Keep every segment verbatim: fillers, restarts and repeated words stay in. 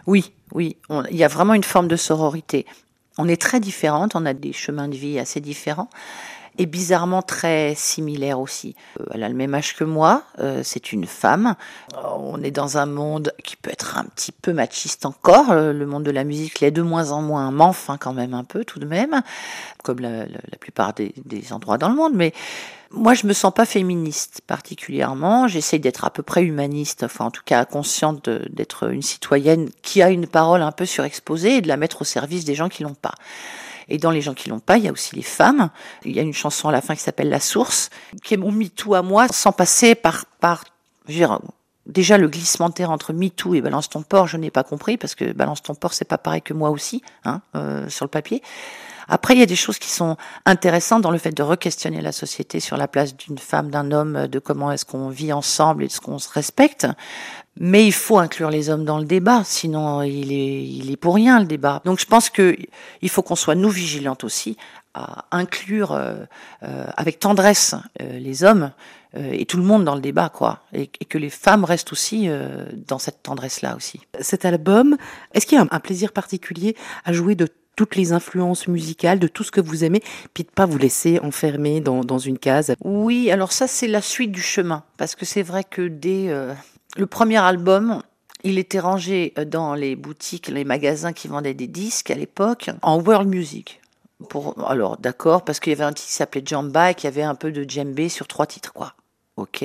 Oui, oui, on il y a vraiment une forme de sororité. On est très différentes, on a des chemins de vie assez différents et bizarrement très similaires aussi. Heu, elle a le même âge que moi, heu, c'est une femme. Heu, on est dans un monde qui peut être un petit peu machiste encore, heu, le monde de la musique l'est de moins en moins, mais enfin quand même un peu tout de même, comme la la la plupart des des endroits dans le monde. Mais moi, je me sens pas féministe particulièrement. J'essaye d'être à peu près humaniste, enfin en tout cas consciente de d'être une citoyenne qui a une parole un peu surexposée et de la mettre au service des gens qui l'ont pas. Et dans les gens qui l'ont pas, il y a aussi les femmes. Il y a une chanson à la fin qui s'appelle La Source, qui est mon MeToo à moi, sans passer par, par, je veux dire, déjà le glissement de terre entre MeToo et Balance ton porc, je n'ai pas compris, parce que Balance ton porc, c'est pas pareil que moi aussi, hein, euh, sur le papier. Après, il y a des choses qui sont intéressantes dans le fait de re-questionner la société sur la place d'une femme, d'un homme, de comment est-ce qu'on vit ensemble et de ce qu'on se respecte. Mais il faut inclure les hommes dans le débat, sinon il est, il est pour rien le débat. Donc je pense que il faut qu'on soit nous vigilantes aussi à inclure euh, euh, avec tendresse euh, les hommes euh, et tout le monde dans le débat, quoi, et, et que les femmes restent aussi euh, dans cette tendresse-là aussi. Cet album, est-ce qu'il y a un, un plaisir particulier à jouer de toutes les influences musicales, de tout ce que vous aimez, puis de pas vous laisser enfermer dans, dans une case? Oui, alors ça c'est la suite du chemin, parce que c'est vrai que dès euh, le premier album, il était rangé dans les boutiques, les magasins qui vendaient des disques à l'époque, en world music. Pour, alors d'accord, parce qu'il y avait un titre qui s'appelait Jamba et qui avait un peu de djembé sur trois titres, quoi. Ok.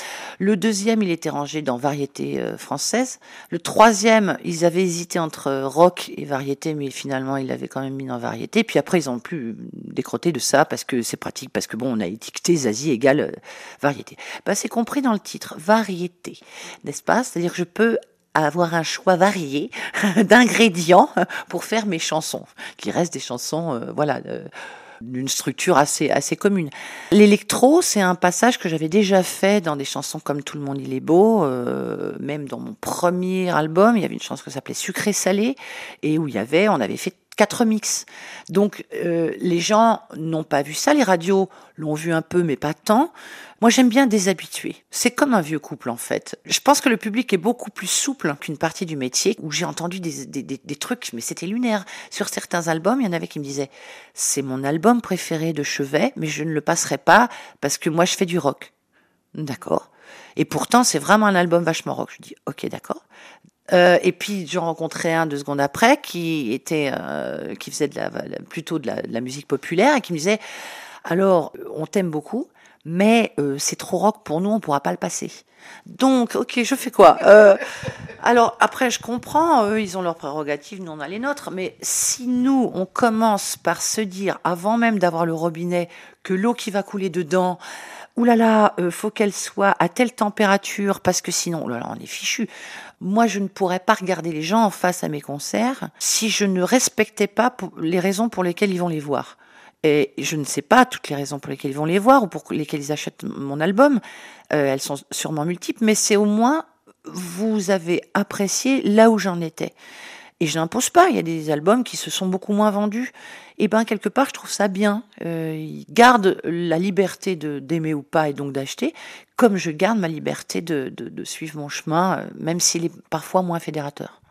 Le deuxième, il était rangé dans variété euh, française. Le troisième, ils avaient hésité entre euh, rock et variété, mais finalement, ils l'avaient quand même mis dans variété. Puis après, ils ont plus décroté de ça parce que c'est pratique, parce que bon, on a étiqueté Zazie égale euh, variété. Bah, c'est compris dans le titre, variété, n'est-ce pas? C'est-à-dire que je peux avoir un choix varié d'ingrédients pour faire mes chansons, qui restent des chansons, euh, voilà. Euh, d'une structure assez assez commune. L'électro, c'est un passage que j'avais déjà fait dans des chansons comme Tout le monde il est beau, euh, même dans mon premier album, il y avait une chanson qui s'appelait Sucré salé et où il y avait, on avait fait quatre mix. Donc euh, les gens n'ont pas vu ça, les radios l'ont vu un peu mais pas tant. Moi j'aime bien déshabituer. C'est comme un vieux couple en fait. Je pense que le public est beaucoup plus souple qu'une partie du métier où j'ai entendu des, des, des, des trucs, mais c'était lunaire. Sur certains albums, il y en avait qui me disaient c'est mon album préféré de chevet, mais je ne le passerai pas parce que moi je fais du rock. D'accord. Et pourtant c'est vraiment un album vachement rock. Je dis ok d'accord. Euh, et puis j'en rencontrais un deux secondes après qui était euh, qui faisait de la, plutôt de la, de la musique populaire et qui me disait alors on t'aime beaucoup mais euh, c'est trop rock pour nous, on pourra pas le passer. Donc ok, je fais quoi euh, Alors après je comprends, eux ils ont leurs prérogatives, nous on a les nôtres, mais si nous on commence par se dire avant même d'avoir le robinet que l'eau qui va couler dedans, oulala, euh, faut qu'elle soit à telle température parce que sinon, oulala, on est fichu. Moi, je ne pourrais pas regarder les gens en face à mes concerts si je ne respectais pas les raisons pour lesquelles ils vont les voir. Et je ne sais pas toutes les raisons pour lesquelles ils vont les voir ou pour lesquelles ils achètent mon album. Euh, elles sont sûrement multiples, mais c'est au moins vous avez apprécié là où j'en étais. Et je n'impose pas, il y a des albums qui se sont beaucoup moins vendus. Et ben quelque part, je trouve ça bien. Euh, ils gardent la liberté de d'aimer ou pas et donc d'acheter, comme je garde ma liberté de, de, de suivre mon chemin, même s'il est parfois moins fédérateur.